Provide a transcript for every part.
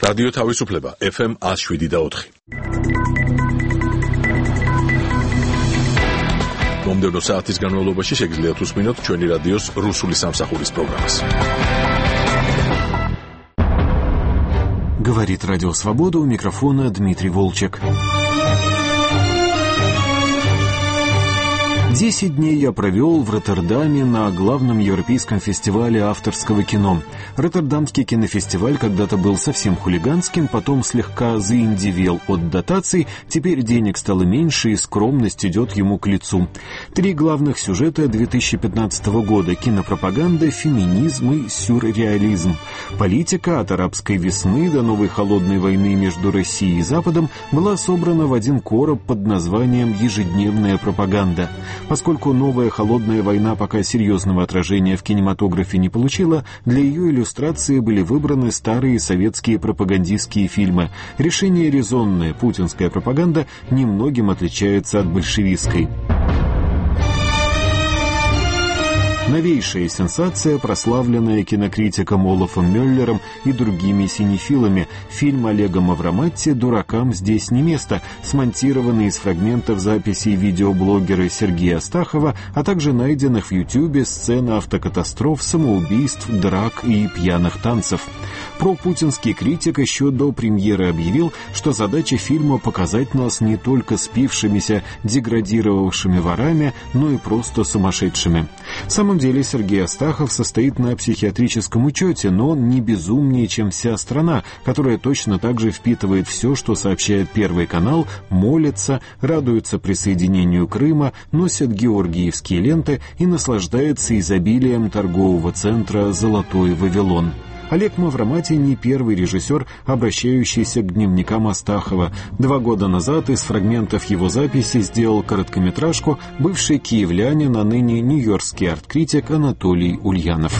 რადიო თავისუფლება FM 107.4. მომდევნო საათის განმავლობაში შეგიძლიათ უსმინოთ ჩვენი რადიოს რუსული სამსახურის პროგრამას. Говорит Радио Свобода, у микрофона Дмитрий Волчек. 10 дней я провел в Роттердаме на главном европейском фестивале авторского кино. Роттердамский кинофестиваль когда-то был совсем хулиганским, потом слегка заиндивел от дотаций, теперь денег стало меньше и скромность идет ему к лицу. 3 главных сюжета 2015 года – кинопропаганда, феминизм и сюрреализм. Политика от арабской весны до новой холодной войны между Россией и Западом была собрана в один короб под названием «Ежедневная пропаганда». Поскольку новая холодная война пока серьезного отражения в кинематографе не получила, для ее иллюстрации были выбраны старые советские пропагандистские фильмы. Решение резонное, путинская пропаганда немногим отличается от большевистской. Новейшая сенсация, прославленная кинокритиком Олафом Мюллером и другими синефилами. Фильм Олега Мавроматти «Дуракам здесь не место», смонтированный из фрагментов записей видеоблогера Сергея Астахова, а также найденных в Ютьюбе сцен автокатастроф, самоубийств, драк и пьяных танцев. Пропутинский критик еще до премьеры объявил, что задача фильма показать нас не только спившимися, деградировавшими ворами, но и просто сумасшедшими. В самом деле Сергей Астахов состоит на психиатрическом учете, но он не безумнее, чем вся страна, которая точно так же впитывает все, что сообщает Первый канал, молится, радуется присоединению Крыма, носит георгиевские ленты и наслаждается изобилием торгового центра «Золотой Вавилон». Олег Мавроматти не первый режиссер, обращающийся к дневникам Астахова. 2 года назад из фрагментов его записи сделал короткометражку бывший киевлянин, а ныне нью-йоркский арт-критик Анатолий Ульянов.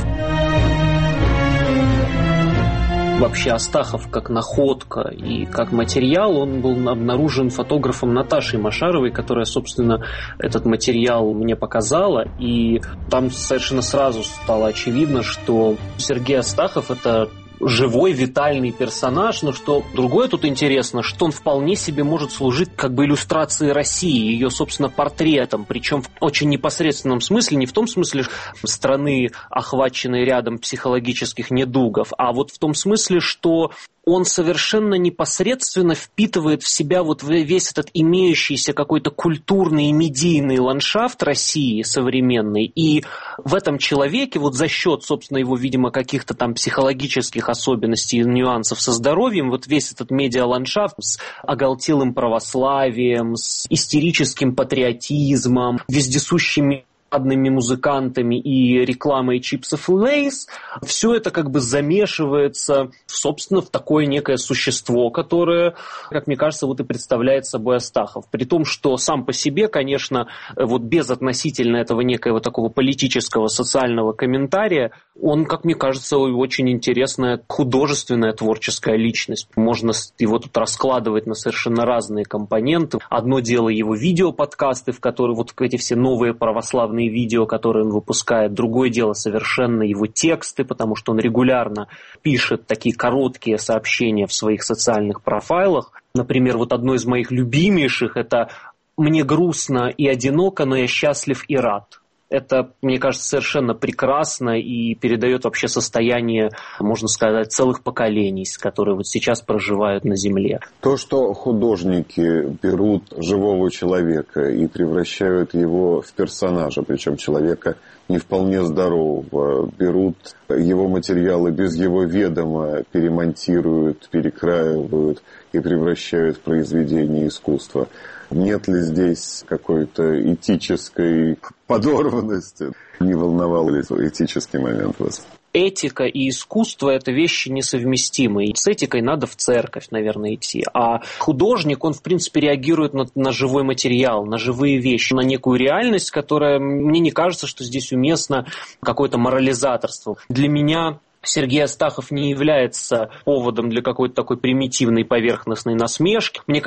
Вообще Астахов как находка и как материал, он был обнаружен фотографом Наташей Машаровой, которая, собственно, этот материал мне показала. И там совершенно сразу стало очевидно, что Сергей Астахов — это живой, витальный персонаж, но что другое тут интересно, что он вполне себе может служить как бы иллюстрацией России, ее, собственно, портретом, причем в очень непосредственном смысле, не в том смысле страны, охваченной рядом психологических недугов, а вот в том смысле, что он совершенно непосредственно впитывает в себя вот весь этот имеющийся какой-то культурный и медийный ландшафт России современной. И в этом человеке вот за счет, собственно, его, видимо, каких-то там психологических особенностей и нюансов со здоровьем, вот весь этот медиаландшафт с оголтелым православием, с истерическим патриотизмом, вездесущими музыкантами и рекламой чипсов и лейс, все это как бы замешивается, собственно, в такое некое существо, которое, как мне кажется, вот и представляет собой Астахов. При том, что сам по себе, конечно, вот без относительно этого некоего такого политического, социального комментария, он, как мне кажется, очень интересная художественная творческая личность. Можно его тут раскладывать на совершенно разные компоненты. Одно дело его видеоподкасты, в которые вот эти все новые православные видео, которые он выпускает. Другое дело совершенно его тексты, потому что он регулярно пишет такие короткие сообщения в своих социальных профайлах. Например, вот одно из моих любимейших – это «Мне грустно и одиноко, но я счастлив и рад». Это, мне кажется, совершенно прекрасно и передает вообще состояние, можно сказать, целых поколений, которые вот сейчас проживают на Земле. То, что художники берут живого человека и превращают его в персонажа, причем человека не вполне здорового, берут его материалы без его ведома, перемонтируют, перекраивают и превращают в произведение искусства. Нет ли здесь какой-то этической подорванности? Не волновал ли этический момент вас? Этика и искусство – это вещи несовместимые. С этикой надо в церковь, наверное, идти. А художник, он, в принципе, реагирует на живой материал, на живые вещи, на некую реальность, которая, мне не кажется, что здесь уместно какое-то морализаторство. Для меня Сергей Астахов не является поводом для какой-то такой примитивной поверхностной насмешки. Мне кажется,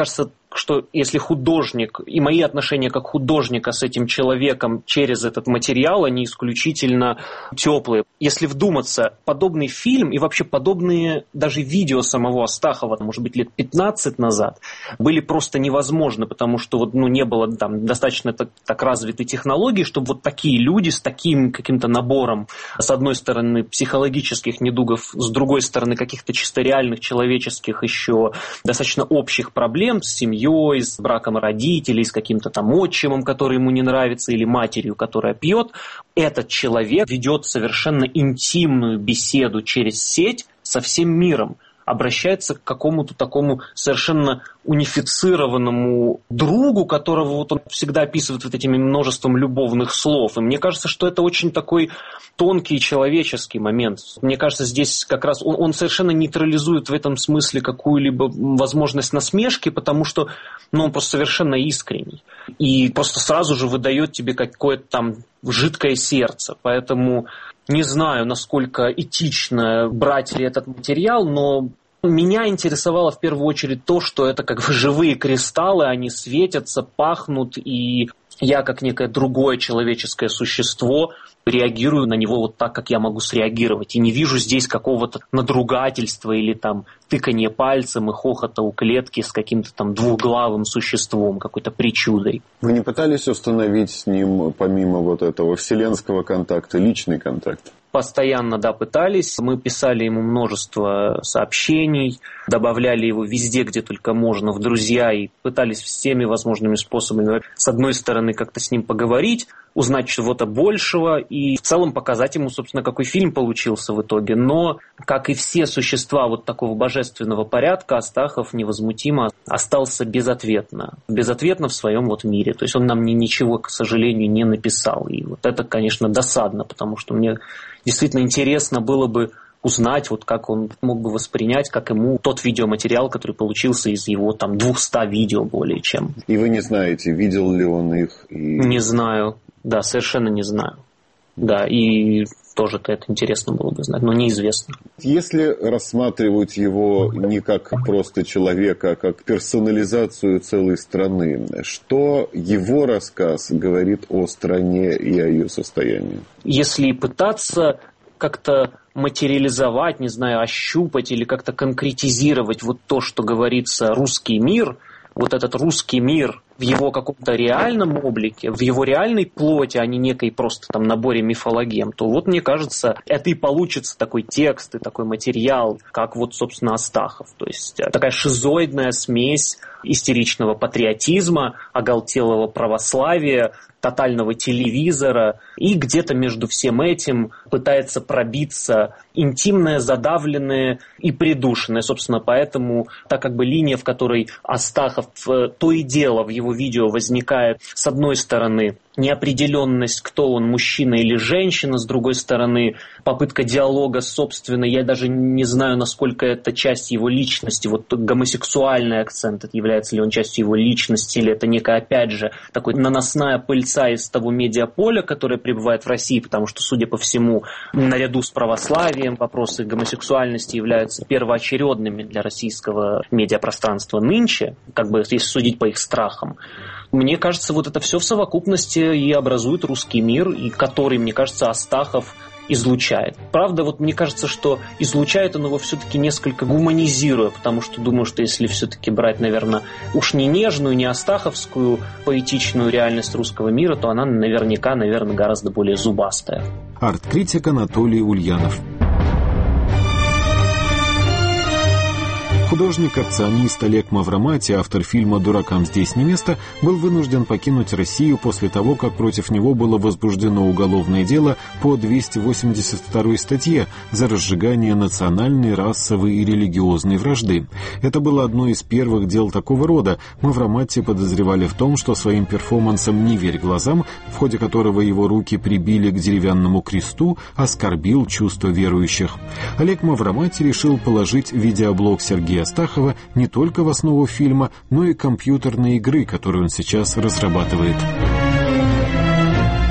что если художник, и мои отношения как художника с этим человеком через этот материал, они исключительно теплые. Если вдуматься, подобный фильм и вообще подобные даже видео самого Астахова, может быть, лет 15 назад, были просто невозможны, потому что не было там достаточно так развитой технологии, чтобы вот такие люди с таким каким-то набором, с одной стороны, психологических недугов, с другой стороны, каких-то чисто реальных человеческих еще достаточно общих проблем с семьей, с браком родителей, с каким-то там отчимом, который ему не нравится, или матерью, которая пьет, этот человек ведет совершенно интимную беседу через сеть со всем миром, обращается к какому-то такому совершенно унифицированному другу, которого вот он всегда описывает вот этими множеством любовных слов. И мне кажется, что это очень такой тонкий человеческий момент. Мне кажется, здесь как раз он совершенно нейтрализует в этом смысле какую-либо возможность насмешки, потому что он просто совершенно искренний. И просто сразу же выдает тебе какое-то там жидкое сердце. Поэтому не знаю, насколько этично брать ли этот материал, но меня интересовало в первую очередь то, что это как бы живые кристаллы, они светятся, пахнут, и я, как некое другое человеческое существо, реагирую на него вот так, как я могу среагировать. И не вижу здесь какого-то надругательства или там тыканья пальцем и хохота у клетки с каким-то там двухглавым существом, какой-то причудой. Вы не пытались установить с ним, помимо вот этого вселенского контакта, личный контакт? Постоянно, да, пытались. Мы писали ему множество сообщений, добавляли его везде, где только можно, в друзья, и пытались всеми возможными способами, с одной стороны, как-то с ним поговорить, узнать чего-то большего и в целом показать ему, собственно, какой фильм получился в итоге. Но, как и все существа вот такого божественного порядка, Астахов невозмутимо остался безответно в своем вот мире. То есть он нам ничего, к сожалению, не написал. И вот это, конечно, досадно, потому что мне действительно интересно было бы узнать, вот как он мог бы воспринять, как ему тот видеоматериал, который получился из его там 200 видео более чем. И вы не знаете, видел ли он их? Не знаю. Да, совершенно не знаю. Да, и тоже-то это интересно было бы знать, но неизвестно. Если рассматривать его не как просто человека, а как персонализацию целой страны, что его рассказ говорит о стране и о ее состоянии? Если пытаться как-то материализовать, не знаю, ощупать или как-то конкретизировать вот то, что говорится «русский мир», вот этот русский мир в его каком-то реальном облике, в его реальной плоти, а не некой просто там наборе мифологем, то вот, мне кажется, это и получится такой текст и такой материал, как вот, собственно, Астахов. То есть такая шизоидная смесь истеричного патриотизма, оголтелого православия, тотального телевизора, и где-то между всем этим пытается пробиться интимное, задавленное и придушенное. Собственно, поэтому та как бы линия, в которой Астахов то и дело в его видео возникает, с одной стороны, неопределенность, кто он, мужчина или женщина, с другой стороны, попытка диалога собственно, я даже не знаю, насколько это часть его личности, вот гомосексуальный акцент, это является ли он частью его личности, или это некая, опять же, такой наносная пыльца из того медиаполя, которое пребывает в России, потому что, судя по всему, наряду с православием вопросы гомосексуальности являются первоочередными для российского медиапространства нынче, как бы если судить по их страхам. Мне кажется, вот это все в совокупности и образует русский мир, и который, мне кажется, Астахов излучает. Правда, вот мне кажется, что излучает он его все-таки несколько гуманизируя, потому что думаю, что если все-таки брать, наверное, уж не нежную, не астаховскую поэтичную реальность русского мира, то она наверняка, гораздо более зубастая. Арт-критик Анатолий Ульянов. Художник-акционист Олег Мавромати, автор фильма «Дуракам здесь не место», был вынужден покинуть Россию после того, как против него было возбуждено уголовное дело по 282 статье за разжигание национальной, расовой и религиозной вражды. Это было одно из первых дел такого рода. Мавромати подозревали в том, что своим перформансом «Не верь глазам», в ходе которого его руки прибили к деревянному кресту, оскорбил чувства верующих. Олег Мавромати решил положить видеоблог Сергея Астахова не только в основу фильма, но и компьютерной игры, которую он сейчас разрабатывает.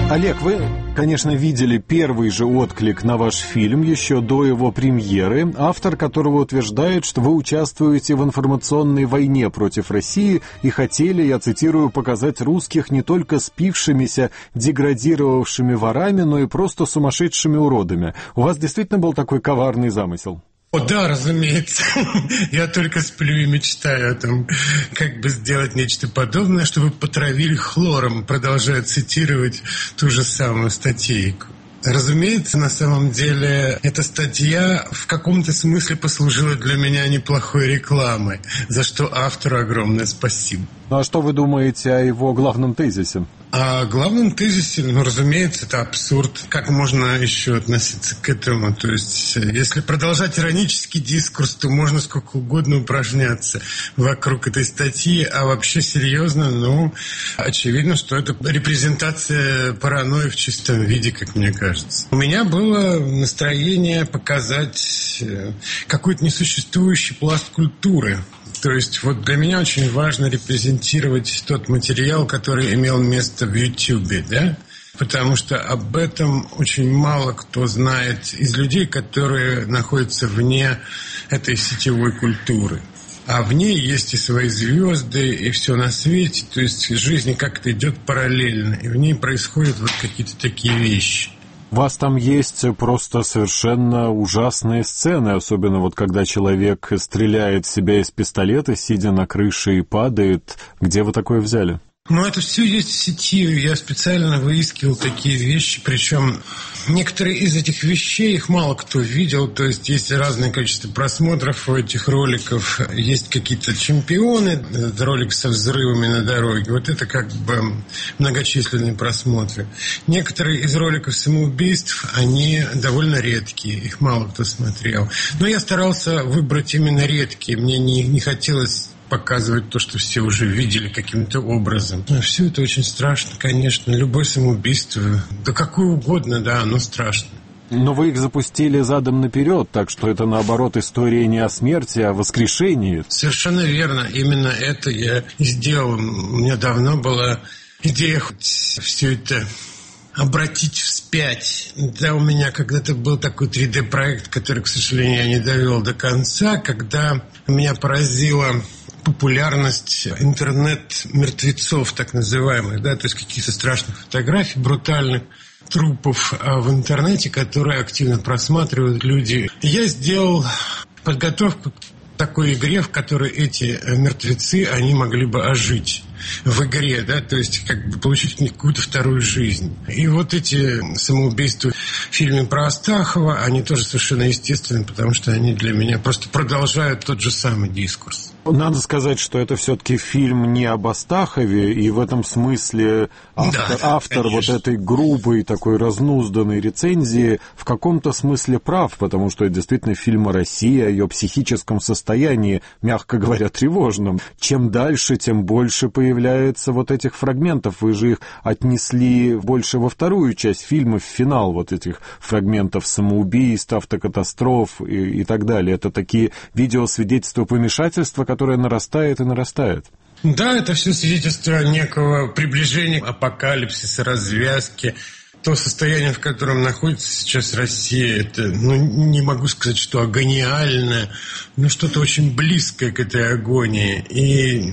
Олег, вы, конечно, видели первый же отклик на ваш фильм еще до его премьеры, автор которого утверждает, что вы участвуете в информационной войне против России и хотели, я цитирую, показать русских не только спившимися, деградировавшими ворами, но и просто сумасшедшими уродами. У вас действительно был такой коварный замысел? О, да, разумеется. Я только сплю и мечтаю о том, как бы сделать нечто подобное, чтобы потравили хлором, продолжая цитировать ту же самую статейку. Разумеется, на самом деле, эта статья в каком-то смысле послужила для меня неплохой рекламой, за что автору огромное спасибо. Ну а что вы думаете о его главном тезисе? О главном тезисе, разумеется, это абсурд. Как можно еще относиться к этому? То есть, если продолжать иронический дискурс, то можно сколько угодно упражняться вокруг этой статьи, а вообще серьезно, очевидно, что это репрезентация паранойи в чистом виде, как мне кажется. У меня было настроение показать какой-то несуществующий пласт культуры. То есть вот для меня очень важно репрезентировать тот материал, который имел место в YouTube, да? Потому что об этом очень мало кто знает из людей, которые находятся вне этой сетевой культуры. А в ней есть и свои звезды, и все на свете. То есть жизнь как-то идет параллельно, и в ней происходят вот какие-то такие вещи. У вас там есть просто совершенно ужасные сцены, особенно вот когда человек стреляет в себя из пистолета, сидя на крыше и падает. Где вы такое взяли? Это все есть в сети. Я специально выискивал такие вещи, причем некоторые из этих вещей, их мало кто видел, то есть есть разное количество просмотров у этих роликов, есть какие-то чемпионы, ролик со взрывами на дороге, вот это как бы многочисленные просмотры. Некоторые из роликов самоубийств, они довольно редкие, их мало кто смотрел. Но я старался выбрать именно редкие, мне не хотелось показывать то, что все уже видели каким-то образом. Все это очень страшно, конечно. Любое самоубийство, да какое угодно, да, оно страшно. Но вы их запустили задом наперед, так что это, наоборот, история не о смерти, а о воскрешении. Совершенно верно. Именно это я и сделал. У меня давно была идея хоть все это обратить вспять. Да, у меня когда-то был такой 3D-проект, который, к сожалению, я не довел до конца, когда меня поразила популярность интернет-мертвецов, так называемых, да, то есть каких-то страшных фотографий, брутальных трупов в интернете, которые активно просматривают люди. Я сделал подготовку к такой игре, в которой эти мертвецы, они могли бы ожить в игре, да, то есть как бы получить какую-то вторую жизнь. И вот эти самоубийства в фильме про Астахова, они тоже совершенно естественны, потому что они для меня просто продолжают тот же самый дискурс. Надо сказать, что это все-таки фильм не об Астахове, и в этом смысле автор вот этой грубой, такой разнузданной рецензии в каком-то смысле прав, потому что это действительно фильм о России, о ее психическом состоянии, мягко говоря, тревожном. Чем дальше, тем больше появляется вот этих фрагментов. Вы же их отнесли больше во вторую часть фильма, в финал вот этих фрагментов самоубийств, автокатастроф и так далее. Это такие видеосвидетельства помешательства, которое нарастает и нарастает. Да, это все свидетельство некого приближения апокалипсиса, развязки. То состояние, в котором находится сейчас Россия, это, не могу сказать, что агониальное, но что-то очень близкое к этой агонии. И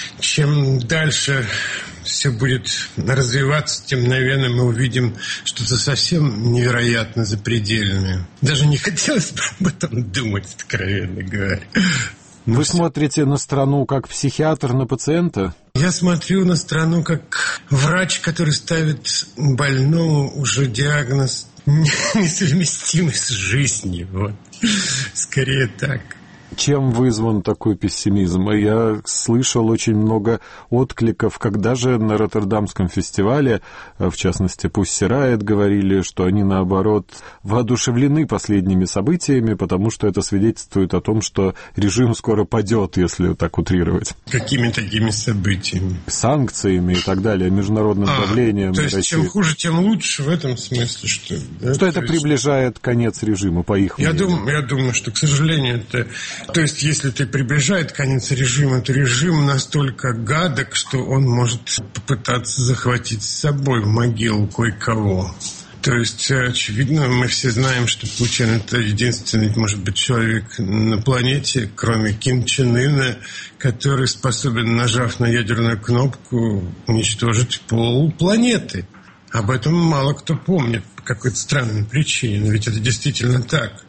чем дальше все будет развиваться, тем, наверное, мы увидим что-то совсем невероятно запредельное. Даже не хотелось бы об этом думать, откровенно говоря. Вы смотрите на страну как психиатр на пациента? Я смотрю на страну как врач, который ставит больному уже диагноз несовместимый с жизнью. Вот. Скорее так. Чем вызван такой пессимизм? Я слышал очень много откликов, когда же на Роттердамском фестивале, в частности, Pussy Riot, говорили, что они, наоборот, воодушевлены последними событиями, потому что это свидетельствует о том, что режим скоро падет, если так утрировать. Какими такими событиями? Санкциями и так далее, международным давлением. То есть, России. Чем хуже, тем лучше в этом смысле, что... Да? Что это приближает конец режима, по их мнению? Я думаю, что, к сожалению, это То есть, если ты приближает конец режима, то режим настолько гадок, что он может попытаться захватить с собой в могилу кое-кого. То есть, очевидно, мы все знаем, что Путин – это единственный, может быть, человек на планете, кроме Ким Чен Ына, который способен, нажав на ядерную кнопку, уничтожить полпланеты. Об этом мало кто помнит по какой-то странной причине, но ведь это действительно так.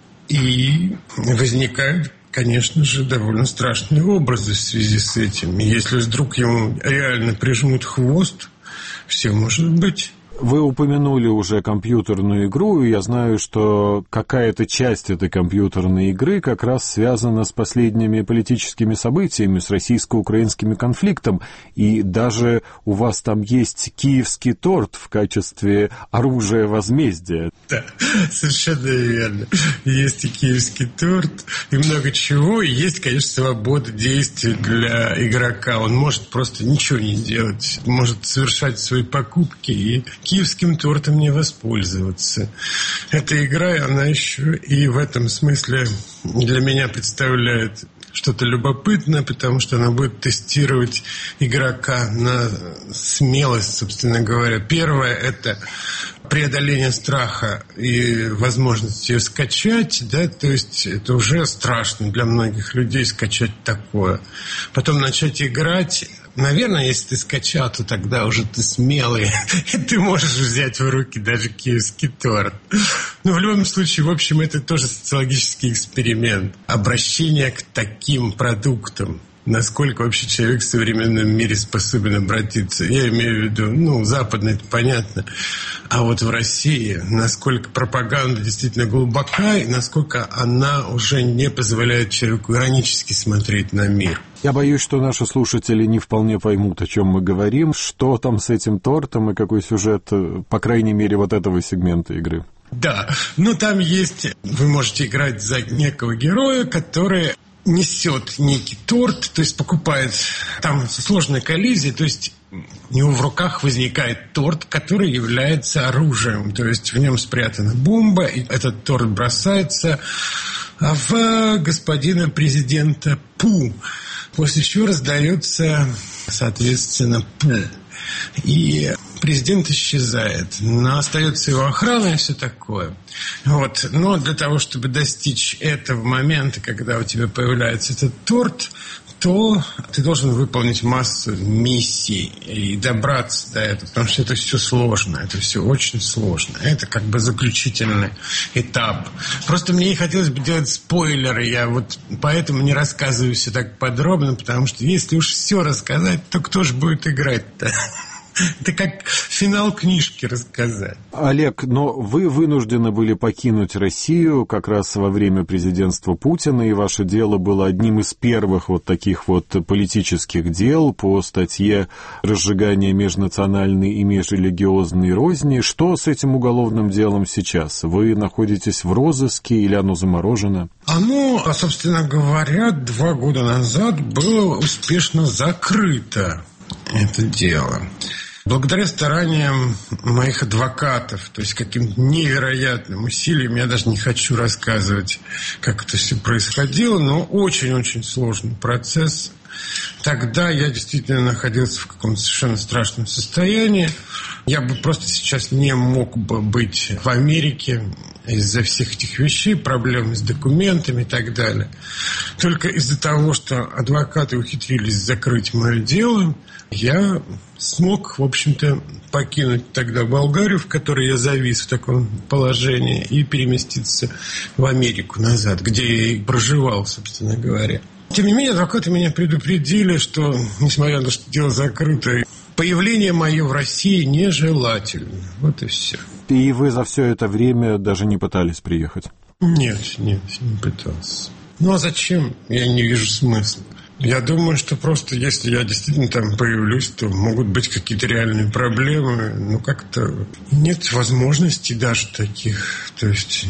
И возникают, конечно же, довольно страшные образы в связи с этим. И если вдруг ему реально прижмут хвост, все может быть. Вы упомянули уже компьютерную игру, и я знаю, что какая-то часть этой компьютерной игры как раз связана с последними политическими событиями, с российско-украинским конфликтом, и даже у вас там есть киевский торт в качестве оружия возмездия. Да, совершенно верно. Есть и киевский торт, и много чего, и есть, конечно, свобода действий для игрока. Он может просто ничего не делать, может совершать свои покупки и киевским тортом не воспользоваться. Эта игра, она еще и в этом смысле для меня представляет что-то любопытное, потому что она будет тестировать игрока на смелость, собственно говоря. Первое – это преодоление страха и возможность ее скачать, да, то есть это уже страшно для многих людей скачать такое. Потом начать играть. Наверное, если ты скачал, то тогда уже ты смелый, и ты можешь взять в руки даже киевский торт. Но в любом случае, в общем, это тоже социологический эксперимент. Обращение к таким продуктам. Насколько вообще человек в современном мире способен обратиться. Я имею в виду, западный, это понятно. А вот в России, насколько пропаганда действительно глубока, и насколько она уже не позволяет человеку иронически смотреть на мир. Я боюсь, что наши слушатели не вполне поймут, о чем мы говорим, что там с этим тортом и какой сюжет, по крайней мере, вот этого сегмента игры. Да, там есть, вы можете играть за некого героя, который несет некий торт, то есть покупает, там сложная коллизия, то есть у него в руках возникает торт, который является оружием, то есть в нем спрятана бомба, и этот торт бросается в господина президента Пу, после чего раздается, соответственно, Пу. И президент исчезает, но остается его охрана и все такое. Но для того, чтобы достичь этого момента, когда у тебя появляется этот торт, то ты должен выполнить массу миссий и добраться до этого, потому что это все сложно, это все очень сложно. Это как бы заключительный этап. Просто мне не хотелось бы делать спойлеры, я поэтому не рассказываю все так подробно, потому что если уж все рассказать, то кто же будет играть-то? Это как финал книжки рассказать. Олег, но вы вынуждены были покинуть Россию как раз во время президентства Путина, и ваше дело было одним из первых таких политических дел по статье «Разжигание межнациональной и межрелигиозной розни». Что с этим уголовным делом сейчас? Вы находитесь в розыске или оно заморожено? Оно, собственно говоря, 2 года назад было успешно закрыто, это дело. Благодаря стараниям моих адвокатов, то есть каким-то невероятным усилиям, я даже не хочу рассказывать, как это все происходило, но очень-очень сложный процесс. Тогда я действительно находился в каком-то совершенно страшном состоянии. Я бы просто сейчас не мог бы быть в Америке из-за всех этих вещей, проблем с документами и так далее. Только из-за того, что адвокаты ухитрились закрыть мое дело, я смог, в общем-то, покинуть тогда Болгарию, в которой я завис в таком положении, и переместиться в Америку назад, где я и проживал, собственно говоря. Тем не менее, адвокаты меня предупредили, что, несмотря на то, что дело закрыто, появление мое в России нежелательно. Вот и все. И вы за все это время даже не пытались приехать? Нет, не пытался. А зачем? Я не вижу смысла. Я думаю, что просто если я действительно там появлюсь, то могут быть какие-то реальные проблемы. Как-то нет возможностей даже таких. То есть...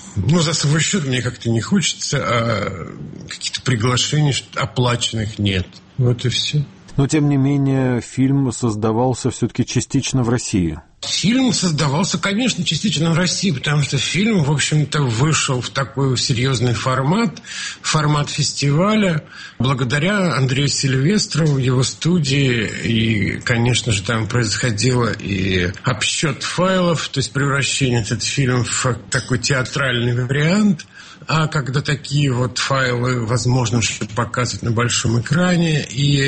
за свой счет мне как-то не хочется, а каких-то приглашений оплаченных нет. Вот и все. Но, тем не менее, фильм создавался все-таки частично в России. Фильм создавался, конечно, частично в России, потому что фильм, в общем-то, вышел в такой серьезный формат фестиваля, благодаря Андрею Сильвестрову, его студии, и, конечно же, там происходило и обсчет файлов, то есть превращение этот фильм в такой театральный вариант. А когда такие вот файлы возможно показывать на большом экране, и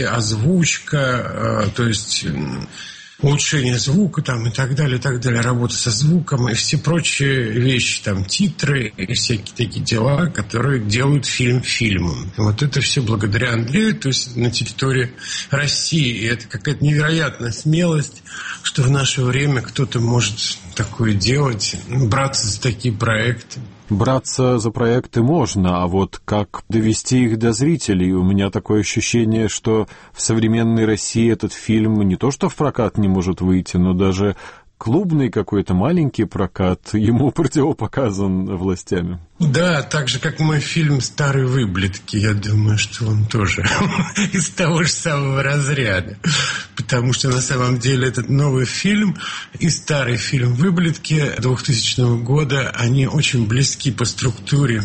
озвучка, то есть улучшение звука там, и так далее, работа со звуком и все прочие вещи, там, титры и всякие такие дела, которые делают фильм фильмом. Вот это все благодаря Андрею, то есть на территории России. И это какая-то невероятная смелость, что в наше время кто-то может такое делать, браться за такие проекты. Браться за проекты можно, а вот как довести их до зрителей? У меня такое ощущение, что в современной России этот фильм не то что в прокат не может выйти, но даже клубный какой-то маленький прокат ему противопоказан властями. Да, так же, как мой фильм «Старые выблетки». Я думаю, что он тоже из того же самого разряда. Потому что, на самом деле, этот новый фильм и старый фильм «Выблетки» 2000 года, они очень близки по структуре.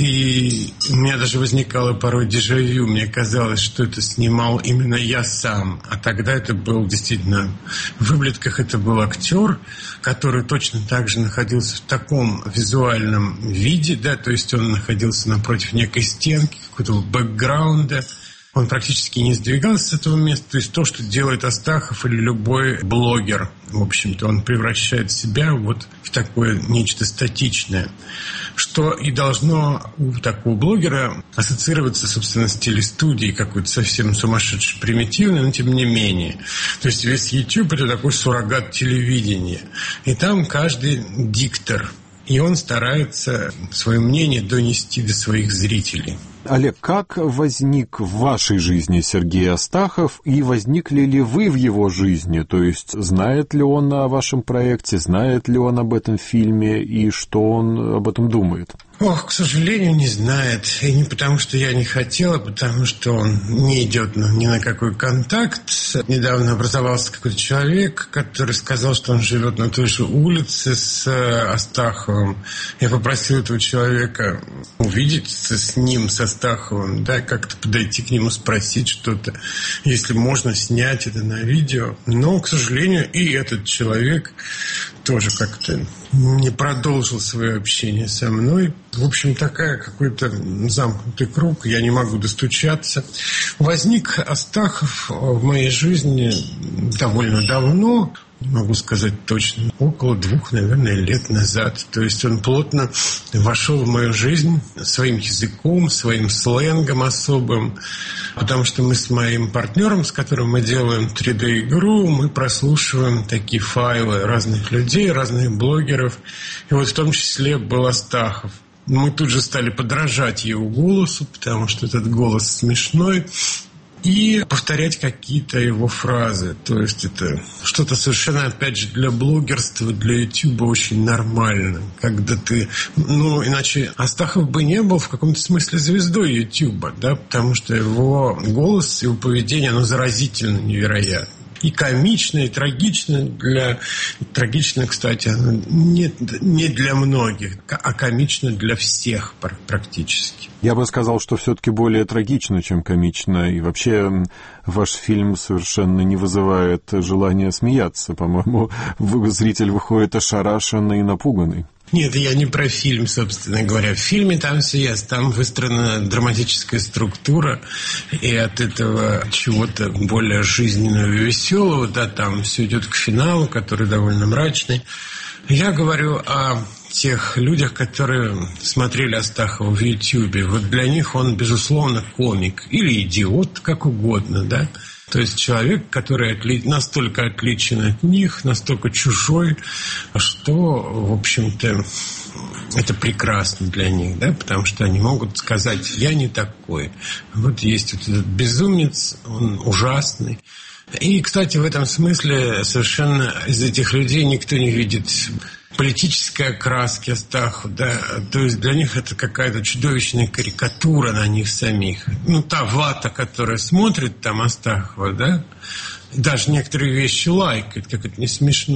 И у меня даже возникало порой дежавю. Мне казалось, что это снимал именно я сам. А тогда это был действительно... В «Выблетках» это был актер, который точно так же находился в таком визуальном виде, да, то есть он находился напротив некой стенки, какого-то бэкграунда. Он практически не сдвигался с этого места. То есть то, что делает Астахов или любой блогер, в общем-то, он превращает себя вот в такое нечто статичное, что и должно у такого блогера ассоциироваться, собственно, с телестудией, какой-то совсем сумасшедший, примитивный, но тем не менее. То есть весь YouTube – это такой суррогат телевидения. И там каждый диктор. И он старается свое мнение донести до своих зрителей. Олег, как возник в вашей жизни Сергей Астахов, и возникли ли вы в его жизни? То есть знает ли он о вашем проекте, знает ли он об этом фильме, и что он об этом думает? Ох, к сожалению, не знает. И не потому, что я не хотел, а потому, что он не идет ни на какой контакт. Недавно образовался какой-то человек, который сказал, что он живет на той же улице с Астаховым. Я попросил этого человека увидеться с ним, с Астаховым, да, как-то подойти к нему, спросить что-то, если можно снять это на видео. Но, к сожалению, и этот человек тоже как-то не продолжил свое общение со мной. В общем, такая какой-то замкнутый круг, я не могу достучаться. Возник Астахов в моей жизни довольно давно, не могу сказать точно, около 2, наверное, лет назад. То есть он плотно вошел в мою жизнь своим языком, своим сленгом особым, потому что мы с моим партнером, с которым мы делаем 3D-игру, мы прослушиваем такие файлы разных людей, разных блогеров. И вот в том числе был Астахов. Мы тут же стали подражать его голосу, потому что этот голос смешной, и повторять какие-то его фразы. То есть это что-то совершенно, опять же, для блогерства, для YouTube очень нормально. Когда ты... иначе Астахов бы не был в каком-то смысле звездой YouTube, да, потому что его голос, его поведение, оно заразительно невероятно. И комично, и трагично. Трагично, кстати, не для многих, а комично для всех практически. Я бы сказал, что все-таки более трагично, чем комично. И вообще ваш фильм совершенно не вызывает желания смеяться. По-моему, зритель выходит ошарашенный и напуганный. Нет, я не про фильм, собственно говоря. В фильме там все ясно, там выстроена драматическая структура, и от этого чего-то более жизненного и веселого, да, там все идет к финалу, который довольно мрачный. Я говорю о тех людях, которые смотрели Астахова в Ютьюбе. Вот для них он, безусловно, комик или идиот, как угодно, да. То есть человек, который настолько отличен от них, настолько чужой, что, в общем-то, это прекрасно для них, да, потому что они могут сказать: я не такой. Вот есть вот этот безумец, он ужасный. И, кстати, в этом смысле совершенно из этих людей никто не видит политической окраски Астахова, да, то есть для них это какая-то чудовищная карикатура на них самих. Та вата, которая смотрит там Астахова, да, даже некоторые вещи лайкает, как это не смешно.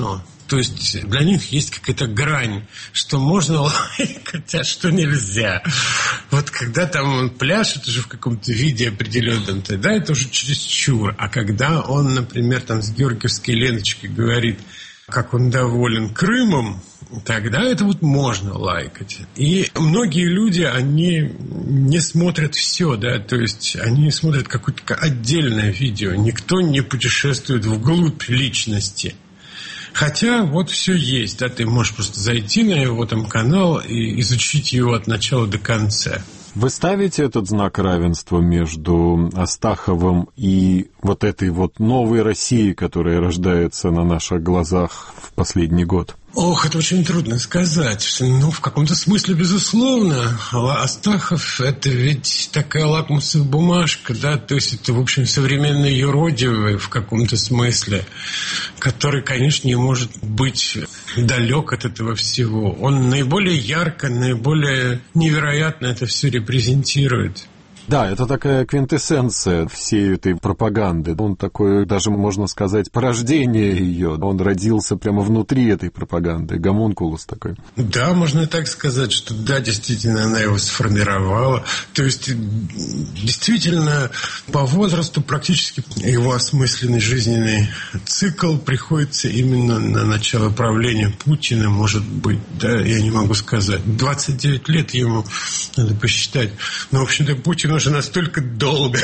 То есть для них есть какая-то грань, что можно лайкать, а что нельзя. Вот когда там он пляшет уже в каком-то виде определенном, тогда это уже чересчур. А когда он, например, там с георгиевской ленточкой говорит, как он доволен Крымом, тогда это вот можно лайкать. И многие люди, они не смотрят все, да, то есть они смотрят какое-то отдельное видео. Никто не путешествует вглубь личности. Хотя вот все есть, да, ты можешь просто зайти на его там канал и изучить его от начала до конца. Вы ставите этот знак равенства между Астаховым и вот этой вот новой Россией, которая рождается на наших глазах в последний год? Ох, это очень трудно сказать. Ну, в каком-то смысле, безусловно. Астахов – это ведь такая лакмусовая бумажка, да, то есть это, в общем, современный юродивый в каком-то смысле, который, конечно, не может быть далек от этого всего. Он наиболее ярко, наиболее невероятно это все репрезентирует. Да, это такая квинтэссенция всей этой пропаганды. Он такой, даже можно сказать, порождение ее. Он родился прямо внутри этой пропаганды, гомункулус такой. Да, можно и так сказать, что да, действительно, она его сформировала. То есть, действительно, по возрасту практически его осмысленный жизненный цикл приходится именно на начало правления Путина, может быть, да, я не могу сказать. 29 лет ему, надо посчитать. Но, в общем-то, Путин уже настолько долго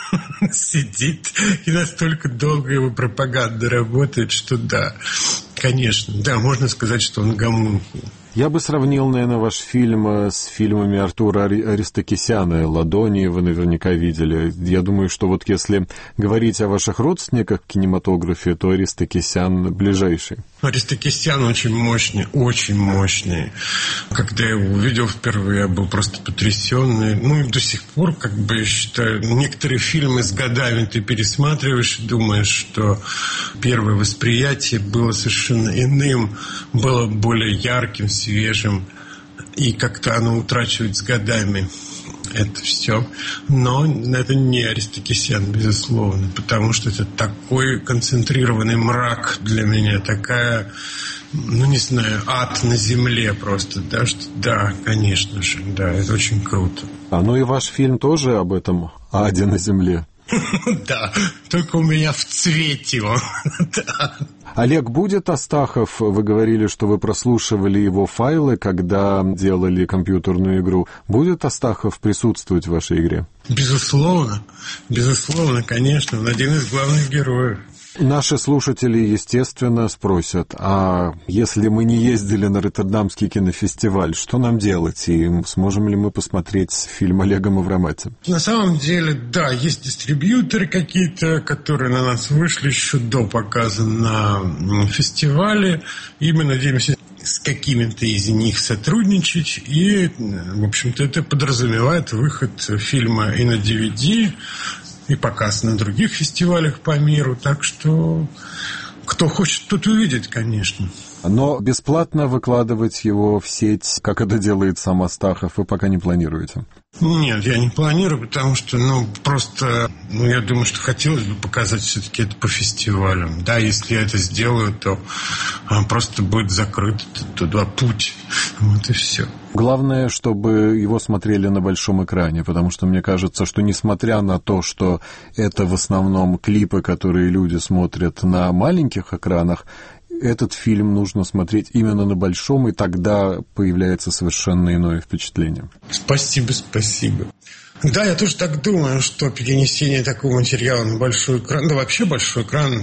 сидит, и настолько долго его пропаганда работает, что да, конечно, да, можно сказать, что он гомункул. Я бы сравнил, наверное, ваш фильм с фильмами Артура Аристокисяна «Ладони», вы наверняка видели. Я думаю, что вот если говорить о ваших родственниках в кинематографе, то Аристокисян ближайший. Аристокисян очень мощный, очень мощный. Когда я его увидел впервые, я был просто потрясенный. Ну и до сих пор, как бы, я считаю, некоторые фильмы с годами ты пересматриваешь и думаешь, что первое восприятие было совершенно иным, было более ярким, свежим, и как-то оно утрачивает с годами это все. Но это не Аристокисян, безусловно, потому что это такой концентрированный мрак для меня, такая, ну, не знаю, ад на земле просто, да, что, да, конечно же, да, это очень круто. Ну и ваш фильм тоже об этом аде на земле? Да, только у меня в цвете он, да. Олег, будет Астахов? Вы говорили, что вы прослушивали его файлы, когда делали компьютерную игру. Будет Астахов присутствовать в вашей игре? Безусловно, безусловно, конечно, он один из главных героев. Наши слушатели, естественно, спросят, а если мы не ездили на Роттердамский кинофестиваль, что нам делать? И сможем ли мы посмотреть фильм Олега Мавромати? На самом деле, да, есть дистрибьюторы какие-то, которые на нас вышли еще до показа на фестивале. И мы надеемся с какими-то из них сотрудничать. И, в общем-то, это подразумевает выход фильма и на DVD, и показ на других фестивалях по миру. Так что кто хочет, тот увидит, конечно. Но бесплатно выкладывать его в сеть, как это делает сам Астахов, вы пока не планируете? Нет, я не планирую, потому что, просто, я думаю, что хотелось бы показать все-таки это по фестивалям. Да, если я это сделаю, то просто будет закрыт туда путь. Вот и все. Главное, чтобы его смотрели на большом экране, потому что мне кажется, что несмотря на то, что это в основном клипы, которые люди смотрят на маленьких экранах, этот фильм нужно смотреть именно на большом, и тогда появляется совершенно иное впечатление. Спасибо, спасибо. Да, я тоже так думаю, что перенесение такого материала на большой экран, да вообще большой экран,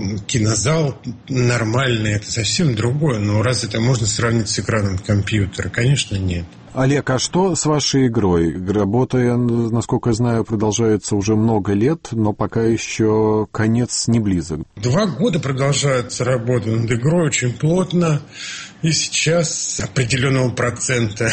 кинозал нормальный, это совсем другое. Но разве это можно сравнить с экраном компьютера? Конечно, нет. Олег, а что с вашей игрой? Работа, насколько я знаю, продолжается уже много лет, но пока еще конец не близок. 2 года продолжается работа над игрой очень плотно, и сейчас определенного процента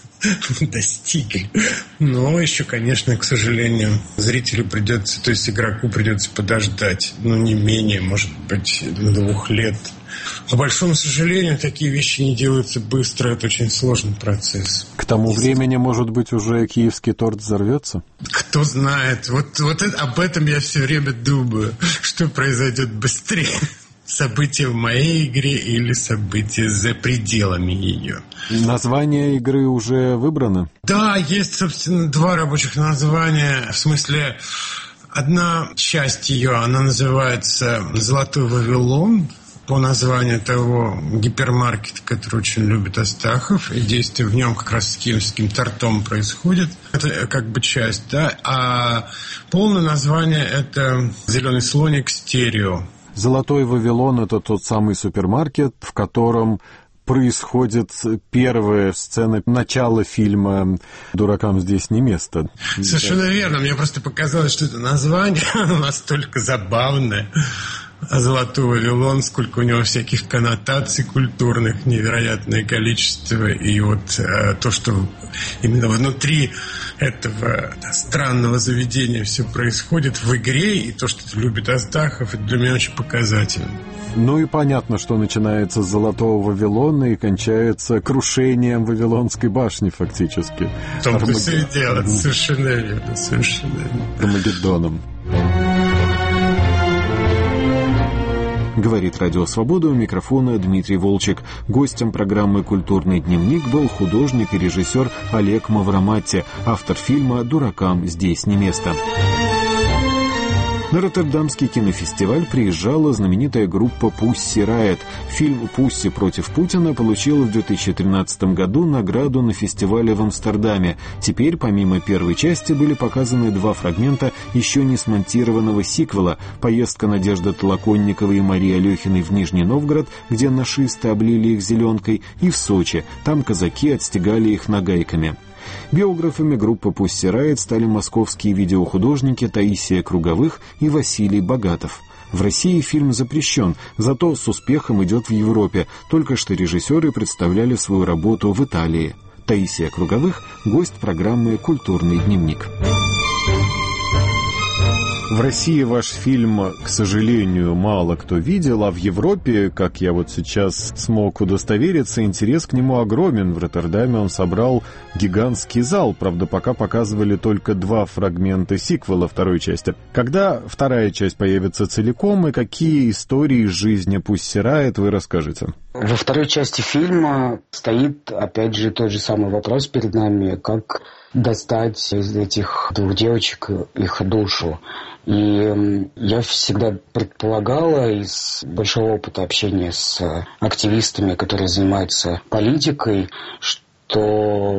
достигли. Но еще, конечно, к сожалению, зрителю придется, то есть игроку придется подождать, не менее, может быть, 2 лет. К большому сожалению, такие вещи не делаются быстро, это очень сложный процесс. К тому времени, может быть, уже киевский торт взорвется? Кто знает. Вот об этом я все время думаю, что произойдет быстрее. события в моей игре или события за пределами ее. Название игры уже выбрано? Да, есть, собственно, 2 рабочих названия. В смысле, одна часть ее, она называется «Золотой Вавилон», по названию того гипермаркета, который очень любит Астахов, и действие в нем как раз с киевским тортом происходит. Это как бы часть, да. А полное название — это «Зеленый слоник стерео». «Золотой Вавилон» — это тот самый супермаркет, в котором происходит первая сцена начала фильма «Дуракам здесь не место». Совершенно верно. Мне просто показалось, что это название настолько забавное. А «Золотой Вавилон», сколько у него всяких коннотаций культурных, невероятное количество. И вот то, что именно внутри этого странного заведения все происходит в игре, и то, что любит Астахов, это для меня очень показательно. Ну и понятно, что начинается с «Золотого Вавилона» и кончается крушением Вавилонской башни фактически. В том-то все и дело. Совершенно верно, совершенно верно. Армагеддоном. Говорит Радио Свобода, у микрофона Дмитрий Волчек. Гостем программы «Культурный дневник» был художник и режиссер Олег Мавроматти, автор фильма «Дуракам здесь не место». На Роттердамский кинофестиваль приезжала знаменитая группа «Пусси Райот». Фильм «Пусси против Путина» получил в 2013 году награду на фестивале в Амстердаме. Теперь, помимо первой части, были показаны 2 фрагмента еще не смонтированного сиквела: «Поездка Надежды Толоконниковой и Марии Алехиной в Нижний Новгород», где нашисты облили их зеленкой, и в Сочи, там казаки отстегали их нагайками. Биографами группы «Пусси Райот» стали московские видеохудожники Таисия Круговых и Василий Богатов. В России фильм запрещен, зато с успехом идет в Европе. Только что режиссеры представляли свою работу в Италии. Таисия Круговых – гость программы «Культурный дневник». В России ваш фильм, к сожалению, мало кто видел, а в Европе, как я вот сейчас смог удостовериться, интерес к нему огромен. В Роттердаме он собрал гигантский зал, правда, пока показывали только 2 фрагмента сиквела второй части. Когда вторая часть появится целиком, и какие истории из жизни Пусси Райот вы расскажете? Во второй части фильма стоит, опять же, тот же самый вопрос перед нами, как достать из этих 2 девочек их душу. И я всегда предполагала из большого опыта общения с активистами, которые занимаются политикой, что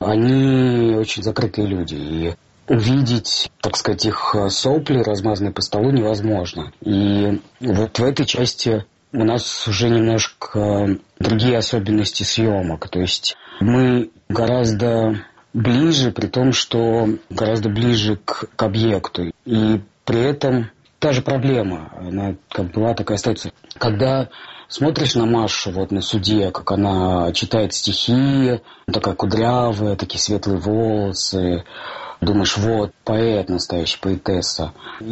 они очень закрытые люди. И увидеть, так сказать, их сопли, размазанные по столу, невозможно. И вот в этой части у нас уже немножко другие особенности съемок. То есть мы гораздо ближе, при том, что гораздо ближе к объекту. И при этом та же проблема, она как была, так и остается. Когда смотришь на Машу вот на суде, как она читает стихи, такая кудрявая, такие светлые волосы, думаешь, вот, поэт, настоящая поэтесса.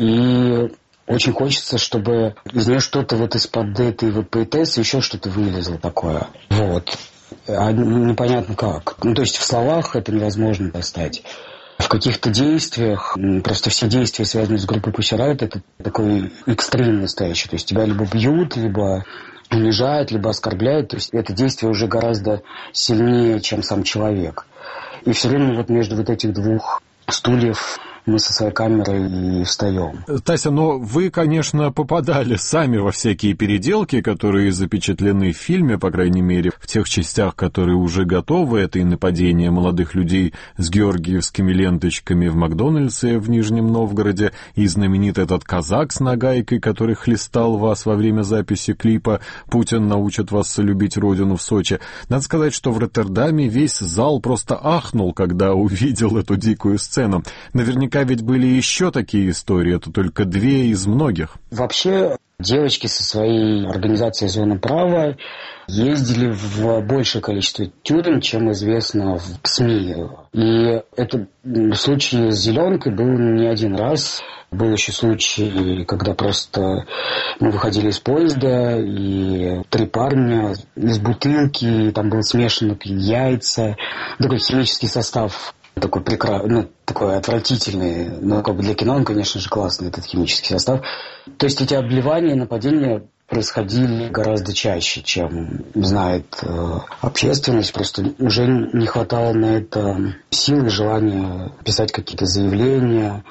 И очень хочется, чтобы из нее что-то вот из-под этой вот поэтессы еще что-то вылезло такое. Вот. А непонятно как. Ну, то есть в словах это невозможно достать. В каких-то действиях, просто все действия, связанные с группой Пусси Райот, это такой экстрим настоящий. То есть тебя либо бьют, либо унижают, либо оскорбляют. То есть это действие уже гораздо сильнее, чем сам человек. И все время вот между вот этих 2 стульев мы со своей камерой и встаем. Тася, но вы, конечно, попадали сами во всякие переделки, которые запечатлены в фильме, по крайней мере, в тех частях, которые уже готовы. Это и нападение молодых людей с георгиевскими ленточками в Макдональдсе в Нижнем Новгороде, и знаменитый этот казак с нагайкой, который хлестал вас во время записи клипа «Путин научит вас любить родину» в Сочи. Надо сказать, что в Роттердаме весь зал просто ахнул, когда увидел эту дикую сцену. Наверняка ведь были еще такие истории, это только 2 из многих. Вообще, девочки со своей организацией «Зона права» ездили в большее количество тюрем, чем известно в СМИ. И это случай с «Зеленкой» был не один раз. Был еще случай, когда просто мы выходили из поезда, и 3 парня из бутылки, там было смешано яйца, такой химический состав. Такой такой отвратительный, но как бы для кино он, конечно же, классный, этот химический состав. То есть эти обливания, нападения происходили гораздо чаще, чем знает общественность. Просто уже не хватало на это сил и желания писать какие-то заявления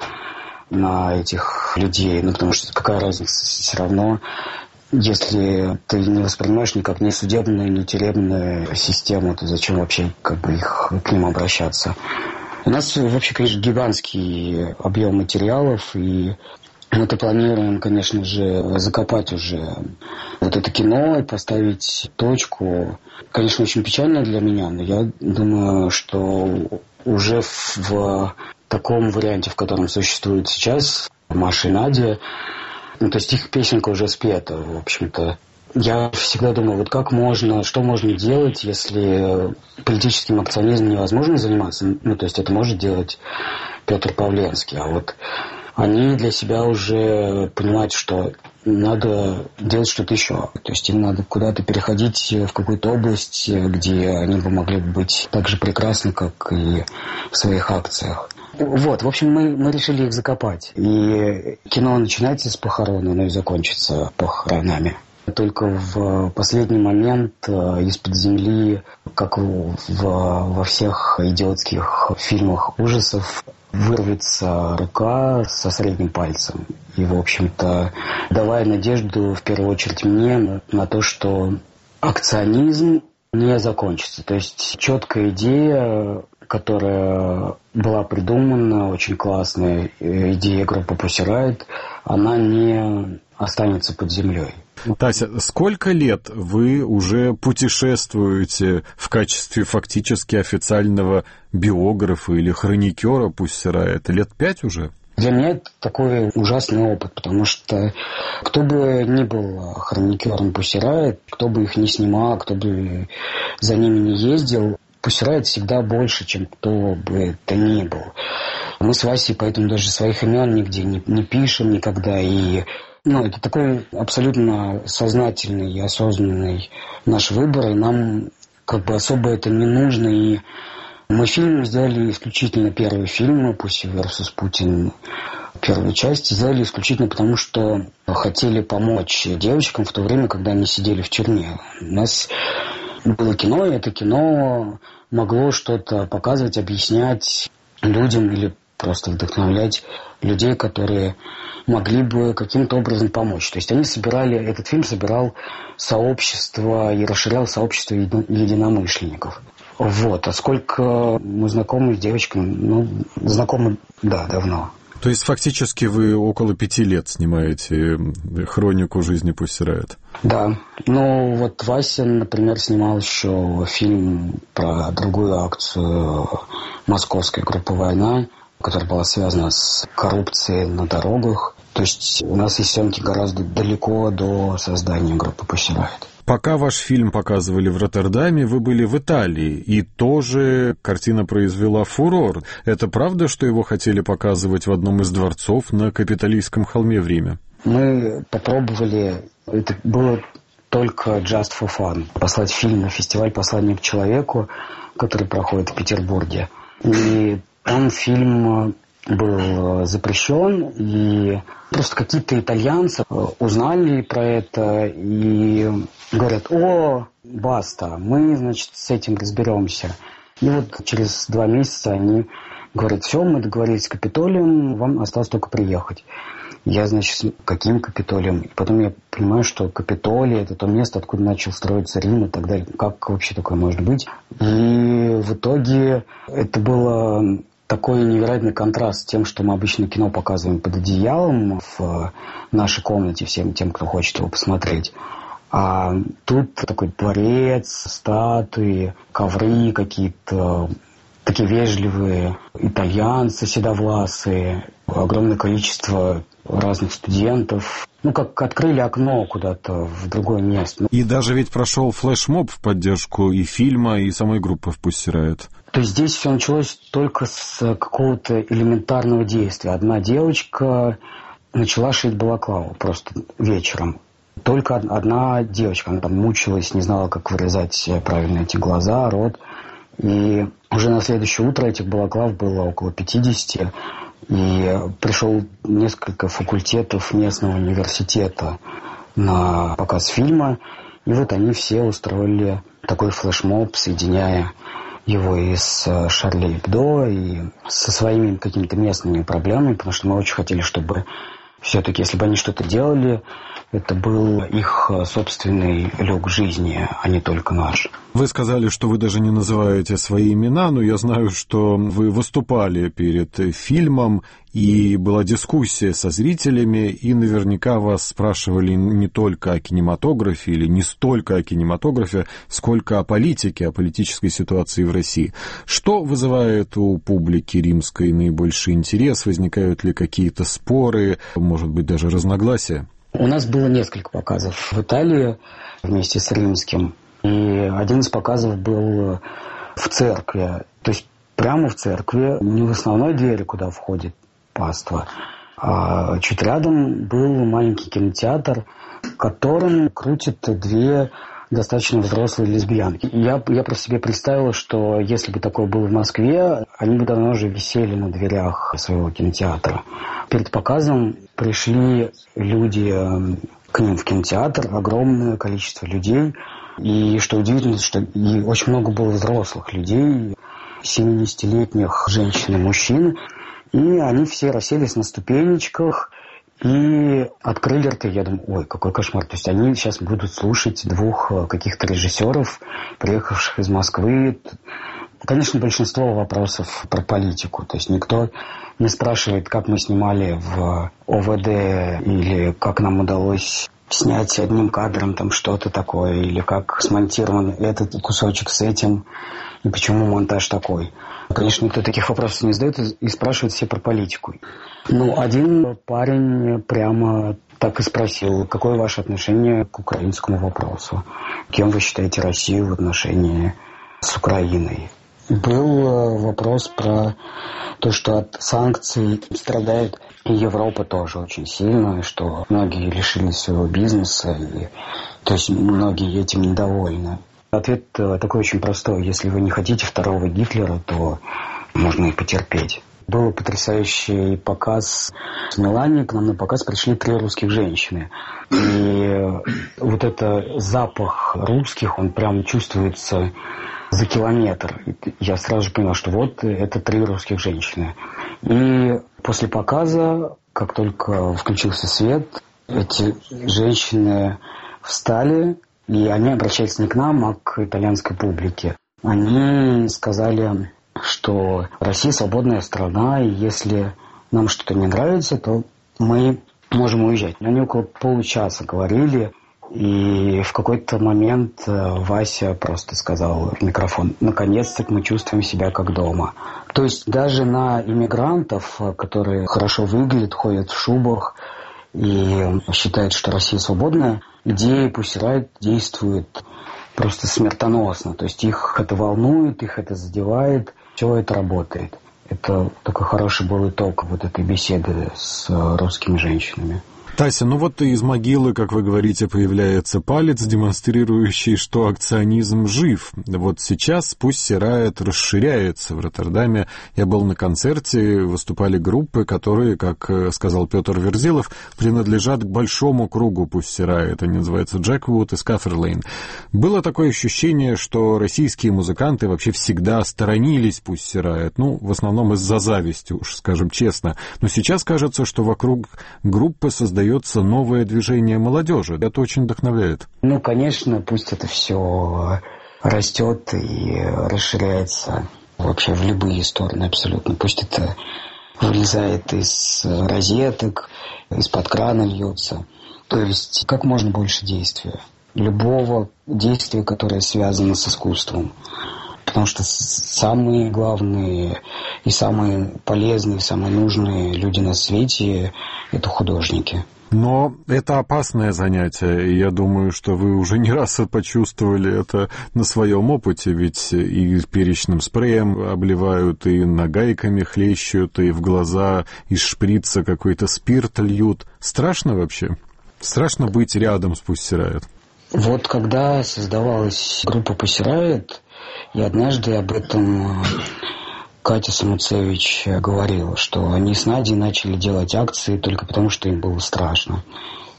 на этих людей. Ну, потому что какая разница, все равно, если ты не воспринимаешь никак ни судебную, ни тюремную систему, то зачем вообще к ним обращаться? У нас вообще, конечно, гигантский объем материалов, и мы-то планируем, конечно же, закопать уже вот это кино и поставить точку. Конечно, очень печально для меня, но я думаю, что уже в таком варианте, в котором существует сейчас Маша и Надя, то есть их песенка уже спета, в общем-то. Я всегда думаю, вот что можно делать, если политическим акционизмом невозможно заниматься? То есть это может делать Петр Павленский, а вот они для себя уже понимают, что надо делать что-то еще. То есть им надо куда-то переходить в какую-то область, где они бы могли быть так же прекрасны, как и в своих акциях. Вот, в общем, мы решили их закопать. И кино начинается с похорон, оно и закончится похоронами. Только в последний момент из-под земли, как во всех идиотских фильмах ужасов, вырвется рука со средним пальцем. И, в общем-то, давая надежду, в первую очередь мне, на то, что акционизм не закончится. То есть четкая идея, которая была придумана, очень классная идея группы Pussy Riot, она не останется под землей. Тася, сколько лет вы уже путешествуете в качестве фактически официального биографа или хроникера Pussy Riot? Лет 5 уже? Для меня это такой ужасный опыт, потому что кто бы ни был хроникером Pussy Riot, кто бы их ни снимал, кто бы за ними не ездил, Pussy Riot всегда больше, чем кто бы это ни был. Мы с Васей поэтому даже своих имен нигде не пишем никогда, и это такой абсолютно сознательный и осознанный наш выбор, и нам особо это не нужно. И мы фильм сделали исключительно, первый фильм «Pussy vs. Putin», первую часть, сделали исключительно потому, что хотели помочь девочкам в то время, когда они сидели в тюрьме. У нас было кино, и это кино могло что-то показывать, объяснять людям или просто вдохновлять людей, которые могли бы каким-то образом помочь. То есть этот фильм собирал сообщество и расширял сообщество единомышленников. Вот. А сколько мы знакомы с девочками? Знакомы, да, давно. То есть фактически вы около 5 лет снимаете хронику жизни Pussy Riot? Да. Вот Вася, например, снимал еще фильм про другую акцию московской группы «Война», которая была связана с коррупцией на дорогах. То есть у нас есть съемки гораздо далеко до создания группы Pussy Riot. Пока ваш фильм показывали в Роттердаме, вы были в Италии, и тоже картина произвела фурор. Это правда, что его хотели показывать в одном из дворцов на Капитолийском холме в Риме? Мы попробовали, это было только just for fun, послать фильм на фестиваль «Послание к человеку», который проходит в Петербурге. И там фильм был запрещен, и просто какие-то итальянцы узнали про это и говорят: «О, баста, мы, с этим разберемся». И вот через 2 месяца они говорят: «Все, мы договорились с Капитолием, вам осталось только приехать». Я, с каким Капитолием? И потом я понимаю, что Капитолий – это то место, откуда начал строиться Рим и так далее. Как вообще такое может быть? И в итоге это было такой невероятный контраст с тем, что мы обычно кино показываем под одеялом в нашей комнате всем тем, кто хочет его посмотреть. А тут такой дворец, статуи, ковры какие-то, такие вежливые итальянцы седовласые, огромное количество разных студентов. Как открыли окно куда-то в другое место. И даже ведь прошел флешмоб в поддержку и фильма, и самой группы в Pussy Riot. То есть здесь все началось только с какого-то элементарного действия. Одна девочка начала шить балаклаву просто вечером. Только одна девочка, она там мучилась, не знала, как вырезать правильно эти глаза, рот. И уже на следующее утро этих балаклав было около 50. И пришел несколько факультетов местного университета на показ фильма. И вот они все устроили такой флешмоб, соединяя его и с Шарли Эбдо, и со своими какими-то местными проблемами, потому что мы очень хотели, чтобы все-таки, если бы они что-то делали, это был их собственный люк жизни, а не только наш. Вы сказали, что вы даже не называете свои имена, но я знаю, что вы выступали перед фильмом, и была дискуссия со зрителями, и наверняка вас спрашивали не только о кинематографе, или не столько о кинематографе, сколько о политике, о политической ситуации в России. Что вызывает у публики римской наибольший интерес? Возникают ли какие-то споры, может быть, даже разногласия? У нас было несколько показов в Италии вместе с римским. И один из показов был в церкви. То есть прямо в церкви, не в основной двери, куда входит паства, а чуть рядом был маленький кинотеатр, в котором крутят две достаточно взрослые лесбиянки. Я про себя представила, что если бы такое было в Москве, они бы давно уже висели на дверях своего кинотеатра. Перед показом пришли люди к ним в кинотеатр, огромное количество людей. И что удивительно, что и очень много было взрослых людей, 70-летних женщин и мужчин. И они все расселись на ступенечках и открыли рты. Я думаю, ой, какой кошмар. То есть они сейчас будут слушать двух каких-то режиссеров, приехавших из Москвы. Конечно, большинство вопросов про политику. То есть никто не спрашивает, как мы снимали в ОВД или как нам удалось снять одним кадром там что-то такое, или как смонтирован этот кусочек с этим, и почему монтаж такой. Конечно, никто таких вопросов не задает и спрашивает все про политику. Ну, один парень прямо так и спросил, какое ваше отношение к украинскому вопросу? Кем вы считаете Россию в отношении с Украиной? Был вопрос про то, что от санкций страдает и Европа тоже очень сильно, что многие лишились своего бизнеса, и, то есть многие этим недовольны. Ответ такой очень простой. Если вы не хотите второго Гитлера, то можно и потерпеть. Был потрясающий показ в Милане. К нам на показ пришли 3 русских женщины. И вот это запах русских, он прям чувствуется за километр. Я сразу же понял, что вот это 3 русских женщины. И после показа, как только включился свет, эти женщины встали, и они обращались не к нам, а к итальянской публике. Они сказали, что Россия свободная страна, и если нам что-то не нравится, то мы можем уезжать. Они около получаса говорили, и в какой-то момент Вася просто сказал в микрофон: «Наконец-то мы чувствуем себя как дома». То есть даже на иммигрантов, которые хорошо выглядят, ходят в шубах и считают, что Россия свободная, идея Pussy Riot действует просто смертоносно. То есть их это волнует, их это задевает, все это работает. Это такой хороший был итог вот этой беседы с русскими женщинами. Тася, ну вот из могилы, как вы говорите, появляется палец, демонстрирующий, что акционизм жив. Вот сейчас Pussy Riot расширяется в Роттердаме. Я был на концерте, выступали группы, которые, как сказал Петр Верзилов, принадлежат к большому кругу Pussy Riot. Они называются Джеквуд и Скаферлейн. Было такое ощущение, что российские музыканты вообще всегда сторонились Pussy Riot. Ну, в основном из-за зависти, уж скажем честно. Но сейчас кажется, что вокруг группы создается новое движение молодежи. Это очень вдохновляет. Ну, конечно, пусть это все растет и расширяется вообще в любые стороны абсолютно. Пусть это вылезает из розеток, из-под крана льется. То есть как можно больше действия. Любого действия, которое связано с искусством. Потому что самые главные и самые полезные, самые нужные люди на свете – это художники. Но это опасное занятие, и я думаю, что вы уже не раз почувствовали это на своем опыте, ведь и перечным спреем обливают, и нагайками хлещут, и в глаза из шприца какой-то спирт льют. Страшно вообще? Страшно быть рядом с Pussy Riot? Вот когда создавалась группа Pussy Riot, и однажды об этом Катя Самуцевич говорила, что они с Надей начали делать акции только потому, что им было страшно.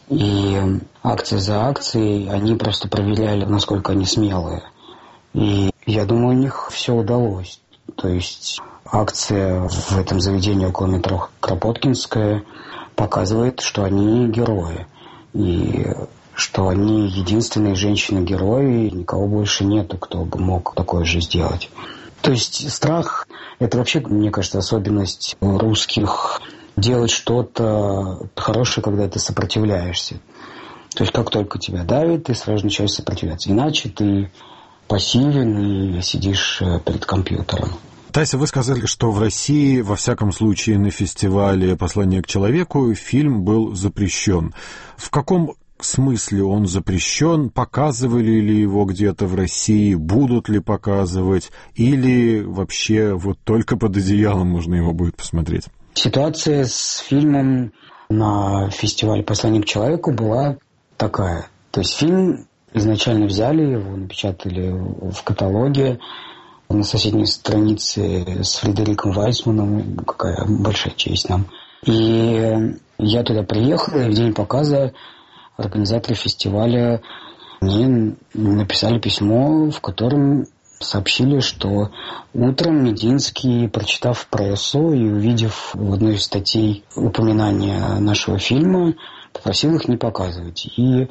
И акция за акцией они просто проверяли, насколько они смелые. И я думаю, у них все удалось. То есть акция в этом заведении около метро Кропоткинская показывает, что они герои. И что они единственные женщины-герои, и никого больше нету, кто бы мог такое же сделать. То есть страх – это вообще, мне кажется, особенность русских делать что-то хорошее, когда ты сопротивляешься. То есть как только тебя давит, ты сразу начинаешь сопротивляться. Иначе ты пассивен и сидишь перед компьютером. Тася, вы сказали, что в России, во всяком случае, на фестивале «Послание к человеку» фильм был запрещен. В каком смысле он запрещен? Показывали ли его где-то в России? Будут ли показывать? Или вообще вот только под одеялом можно его будет посмотреть? Ситуация с фильмом на фестивале «Послание к человеку» была такая. То есть фильм изначально взяли, его напечатали в каталоге, на соседней странице с Фредериком Вайсманом, какая большая честь нам. И я туда приехал, и в день показа организаторы фестиваля мне написали письмо, в котором сообщили, что утром Мединский, прочитав прессу и увидев в одной из статей упоминание нашего фильма, попросил их не показывать. И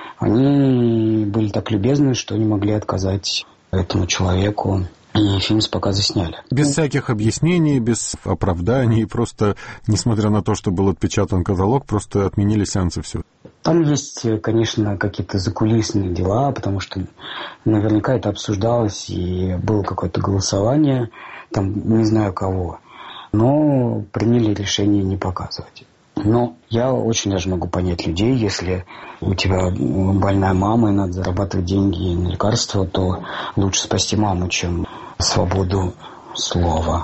они были так любезны, что не могли отказать этому человеку. И фильм с показа сняли. Без всяких объяснений, без оправданий, просто, несмотря на то, что был отпечатан каталог, просто отменили сеанс и все. Там есть, конечно, какие-то закулисные дела, потому что наверняка это обсуждалось, и было какое-то голосование, там не знаю кого, но приняли решение не показывать. Но я очень даже могу понять людей, если у тебя больная мама и надо зарабатывать деньги на лекарства, то лучше спасти маму, чем свободу слова.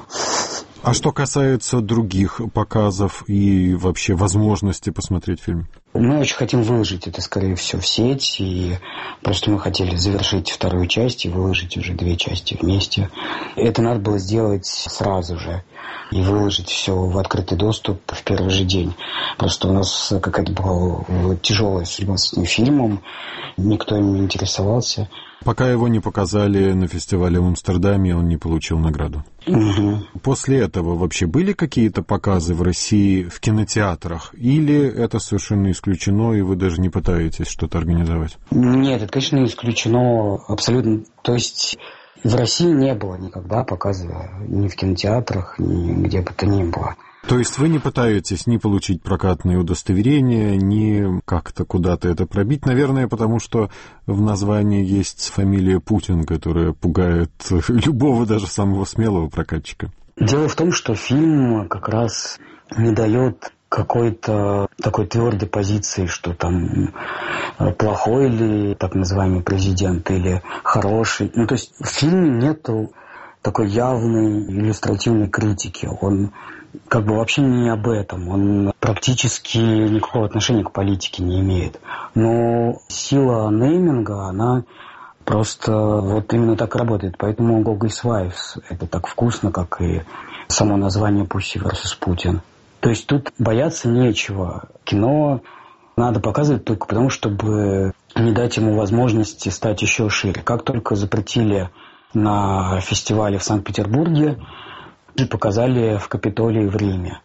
А что касается других показов и вообще возможности посмотреть фильм? Мы очень хотим выложить это, скорее всего, в сеть. И просто мы хотели завершить вторую часть и выложить уже 2 части вместе. Это надо было сделать сразу же. И выложить все в открытый доступ в первый же день. Просто у нас какая-то была тяжелая судьба с этим фильмом. Никто им не интересовался. Пока его не показали на фестивале в Амстердаме, он не получил награду. Угу. После этого вообще были какие-то показы в России в кинотеатрах? Или это совершенно исключено, и вы даже не пытаетесь что-то организовать? Нет, это, конечно, исключено абсолютно. То есть в России не было никогда показа ни в кинотеатрах, ни где бы то ни было. То есть вы не пытаетесь ни получить прокатные удостоверения, ни как-то куда-то это пробить, наверное, потому что в названии есть фамилия Путин, которая пугает любого, даже самого смелого прокатчика. Дело в том, что фильм как раз не дает какой-то такой твердой позиции, что там плохой ли так называемый президент или хороший. Ну, то есть в фильме нету такой явной иллюстративной критики. Он как бы вообще не об этом. Он практически никакого отношения к политике не имеет. Но сила нейминга, она просто вот именно так работает. Поэтому Gogol's Wives — это так вкусно, как и само название Pussy vs. Putin. То есть тут бояться нечего. Кино надо показывать только потому, чтобы не дать ему возможности стать еще шире. Как только запретили на фестивале в Санкт-Петербурге, показали в Капитолии в Риме.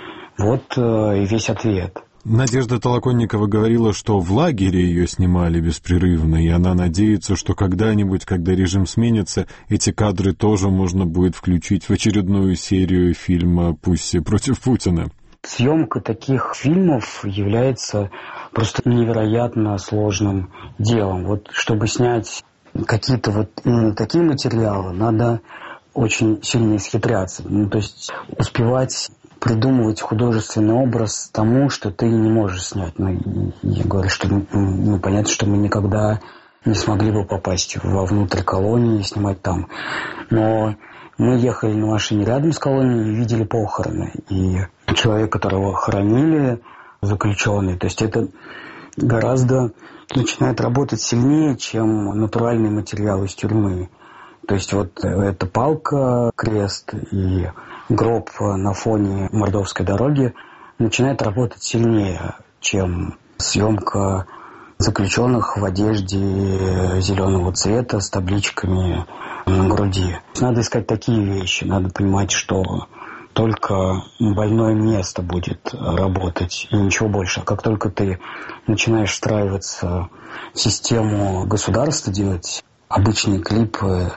Вот и весь ответ. Надежда Толоконникова говорила, что в лагере ее снимали беспрерывно, и она надеется, что когда-нибудь, когда режим сменится, эти кадры тоже можно будет включить в очередную серию фильма «Пусси против Путина». Съемка таких фильмов является просто невероятно сложным делом. Вот чтобы снять какие-то вот именно такие материалы, надо очень сильно исхитряться. Ну, то есть успевать придумывать художественный образ тому, что ты не можешь снять. Ну, я говорю, что понятно, что мы никогда не смогли бы попасть вовнутрь колонии и снимать там. Но мы ехали на машине рядом с колонией и видели похороны. И человек, которого хоронили, заключенный, то есть это гораздо начинает работать сильнее, чем натуральный материал из тюрьмы. То есть вот эта палка, крест и гроб на фоне Мордовской дороги начинает работать сильнее, чем съемка заключенных в одежде зеленого цвета с табличками на груди. Надо искать такие вещи, надо понимать, что только больное место будет работать и ничего больше. А как только ты начинаешь встраиваться в систему государства, делать обычные клипы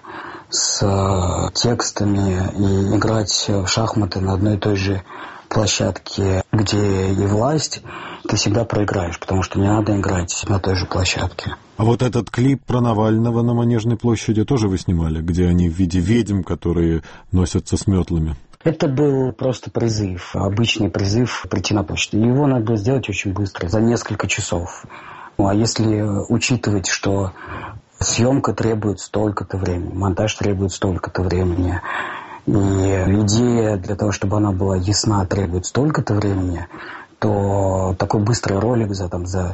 с текстами и играть в шахматы на одной и той же площадке, где и власть, ты всегда проиграешь, потому что не надо играть на той же площадке. А вот этот клип про Навального на Манежной площади тоже вы снимали, где они в виде ведьм, которые носятся с метлами? Это был просто призыв, обычный призыв прийти на площадь. Его надо было сделать очень быстро, за несколько часов. Ну, а если учитывать, что съемка требует столько-то времени, монтаж требует столько-то времени, и идея для того, чтобы она была ясна, требует столько-то времени, то такой быстрый ролик за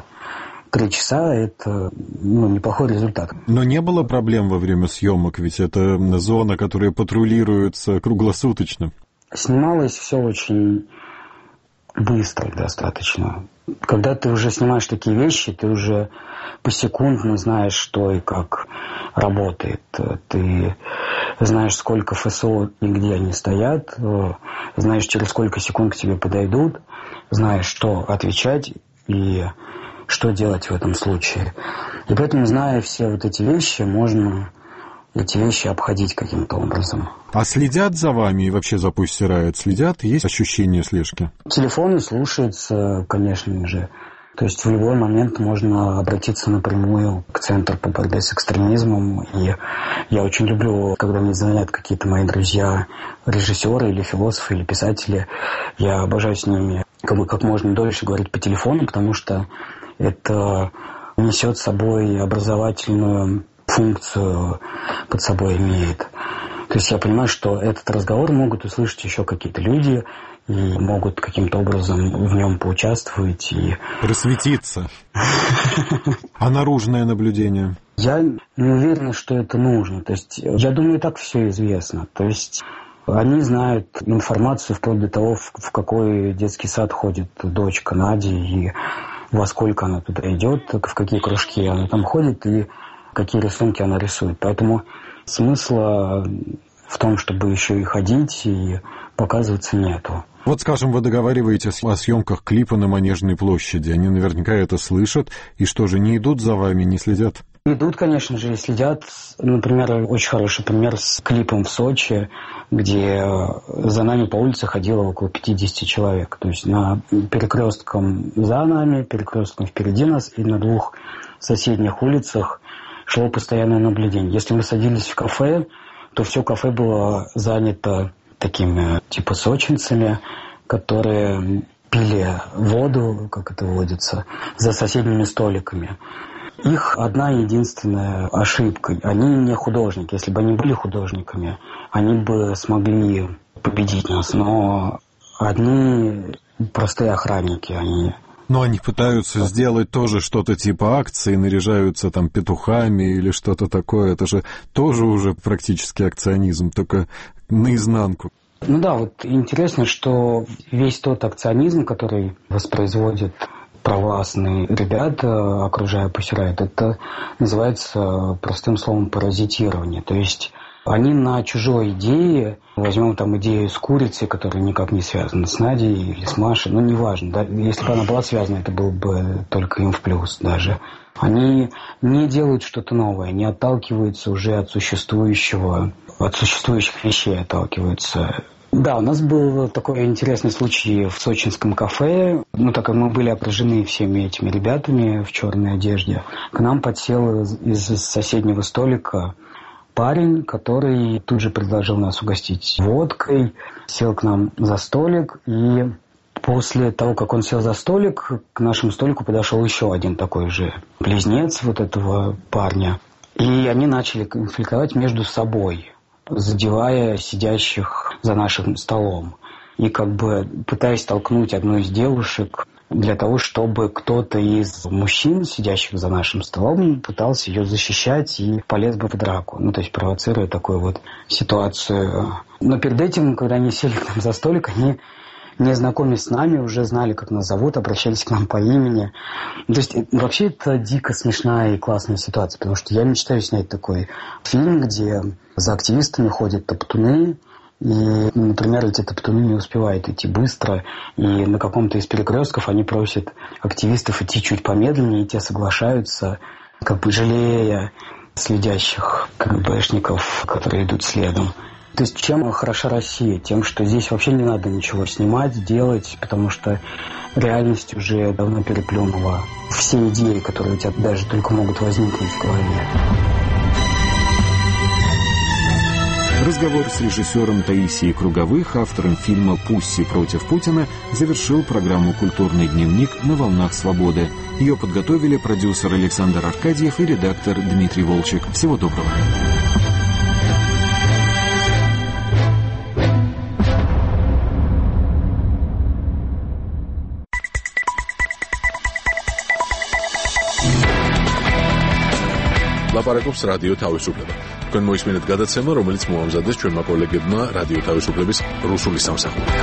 3 часа – это неплохой результат. Но не было проблем во время съемок, ведь это зона, которая патрулируется круглосуточно. Снималось все очень быстро достаточно. Когда ты уже снимаешь такие вещи, ты уже посекундно знаешь, что и как работает. Ты знаешь, сколько ФСО и где они стоят, знаешь, через сколько секунд к тебе подойдут, знаешь, что отвечать и что делать в этом случае. И поэтому, зная все вот эти вещи, можно эти вещи обходить каким-то образом. А следят за вами и вообще за «Пусть стирает» следят? Есть ощущение слежки? Телефоны слушаются, конечно же. То есть в любой момент можно обратиться напрямую к Центру по борьбе с экстремизмом. И я очень люблю, когда мне звонят какие-то мои друзья, режиссеры или философы, или писатели. Я обожаю с ними как можно дольше говорить по телефону, потому что это несет с собой образовательную функцию, под собой имеет. То есть я понимаю, что этот разговор могут услышать еще какие-то люди и могут каким-то образом в нем поучаствовать и просветиться. А наружное наблюдение? Я не уверен, что это нужно. То есть я думаю, и так все известно. То есть они знают информацию вплоть до того, в какой детский сад ходит дочка Нади и во сколько она туда идет, в какие кружки она там ходит и какие рисунки она рисует. Поэтому смысла в том, чтобы еще и ходить и показываться, нету. Вот, скажем, вы договариваетесь о съемках клипа на Манежной площади. Они наверняка это слышат. И что же, не идут за вами, не следят? Идут, конечно же, и следят. Например, очень хороший пример с клипом в Сочи, где за нами по улице ходило около 50 человек. То есть на перекрестком за нами, перекрестком впереди нас и на 2 соседних улицах шло постоянное наблюдение. Если мы садились в кафе, то все кафе было занято такими типа сочинцами, которые пили воду, как это водится, за соседними столиками. Их одна единственная ошибка. Они не художники. Если бы они были художниками, они бы смогли победить нас. Но одни простые охранники, они... Но они пытаются сделать тоже что-то типа акции, наряжаются там петухами или что-то такое. Это же тоже уже практически акционизм, только наизнанку. Ну да, вот интересно, что весь тот акционизм, который воспроизводит провластные ребята, окружая Пусирайт, это называется простым словом паразитирование. То есть они на чужой идее, возьмем там идею с курицей, которая никак не связана с Надей или с Машей, ну неважно, да, если бы она была связана, это было бы только им в плюс даже. Они не делают что-то новое, не отталкиваются уже от существующих вещей отталкиваются. Да, у нас был такой интересный случай в сочинском кафе. Ну, так как мы были окружены всеми этими ребятами в черной одежде, к нам подсел из соседнего столика парень, который тут же предложил нас угостить водкой, сел к нам за столик, и после того, как он сел за столик, к нашему столику подошел еще один такой же близнец вот этого парня. И они начали конфликтовать между собой, задевая сидящих за нашим столом. И как бы пытаясь толкнуть одну из девушек для того, чтобы кто-то из мужчин, сидящих за нашим столом, пытался ее защищать и полез бы в драку. Ну, то есть провоцируя такую вот ситуацию. Но перед этим, когда они сели к нам за столик, они не знакомясь с нами, уже знали, как нас зовут, обращались к нам по имени. То есть вообще это дико смешная и классная ситуация, потому что я мечтаю снять такой фильм, где за активистами ходят топтуны, и, например, эти топтуны не успевают идти быстро, и на каком-то из перекрестков они просят активистов идти чуть помедленнее, и те соглашаются, как бы жалея следящих КГБшников, которые идут следом. То есть чем хороша Россия? Тем, что здесь вообще не надо ничего снимать, делать, потому что реальность уже давно переплюнула все идеи, которые у тебя даже только могут возникнуть в голове. Разговор с режиссером Таисией Круговых, автором фильма «Пусси против Путина», завершил программу «Культурный дневник» на «Волнах свободы». Ее подготовили продюсер Александр Аркадьев и редактор Дмитрий Волчек. Всего доброго. ლაპარაკობს რადიო თავისუფლება. თქვენ მოისმინეთ გადაცემა, რომელიც მოამზადეს ჩვენმა კოლეგებმა რადიო თავისუფლების რუსული სამსახურიდან.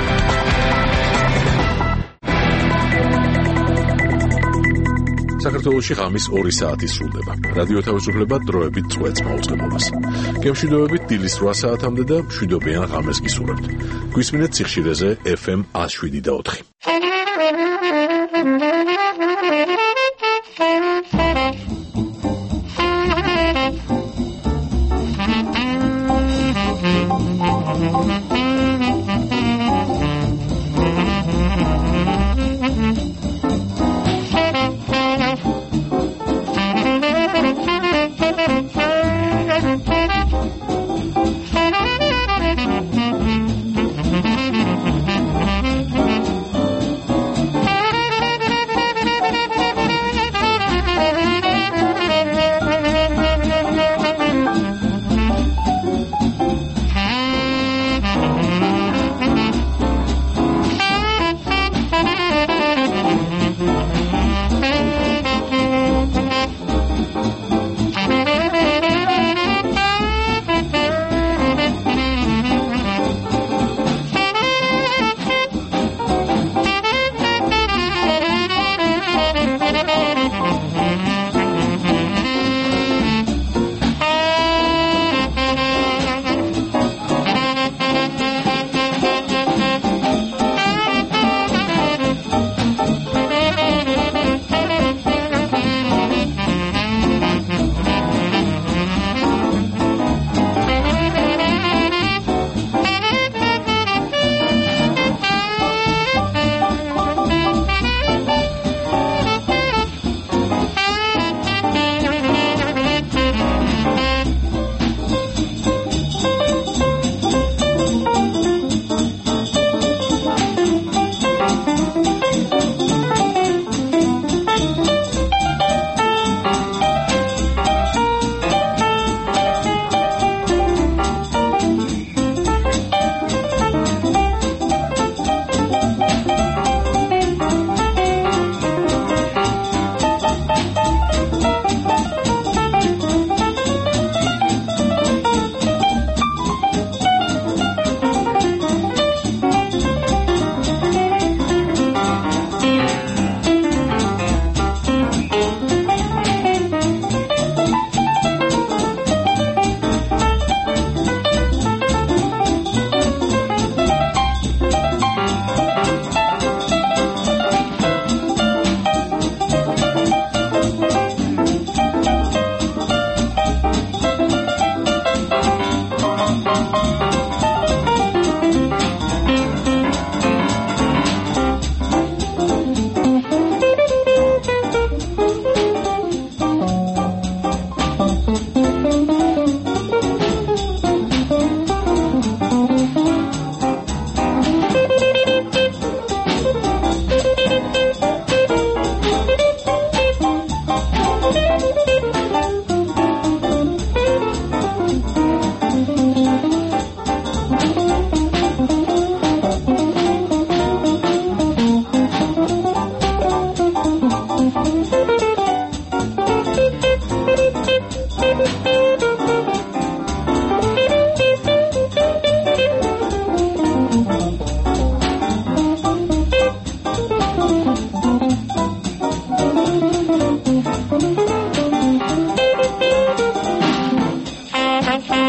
საქართველოში ღამის 2 საათი სრულდება. რადიო თავისუფლება დროებით წვეთს მაუწყებლობას. გემშვიდობებით დილის 8 საათამდე და მშვიდობიან ღამეს გისურვებთ. გვისმინეთ სიხშირეზე FM 107.4. Thank you.